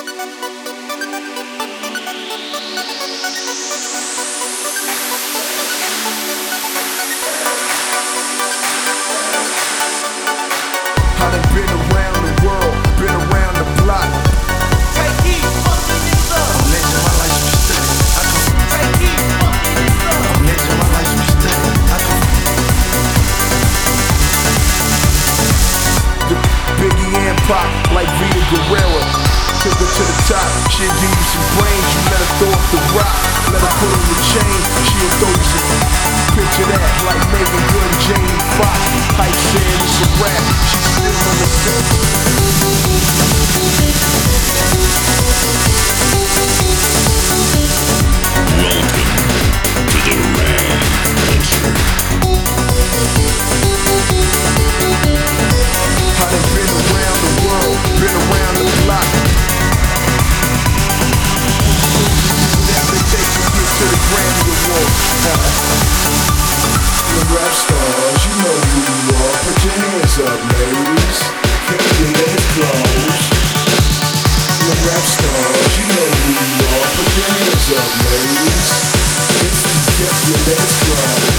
Been around the world, been around the block. Take heat, funky niggas up. I'm legend, my life some steady. Take heat, funky niggas up. I'm legend, my life some steady. The Biggie and Pop, like Vita Guerrero. Took her to the top, she'll give you some brains. You let her throw up the rock, let her put on the chain. She'll throw you some. Picture that, like Megan Good and Jamie Foxx. Hype said it's a rap, she's still on the set. Welcome to the Rap Culture. I done been around the world, been around the block. Whatever it takes to get to the Grammy Award. The rap stars, you know who you are. Put your hands up, ladies. Keep your legs closed. The rap stars, you know who you are. Put your hands up, ladies. Keep your legs closed.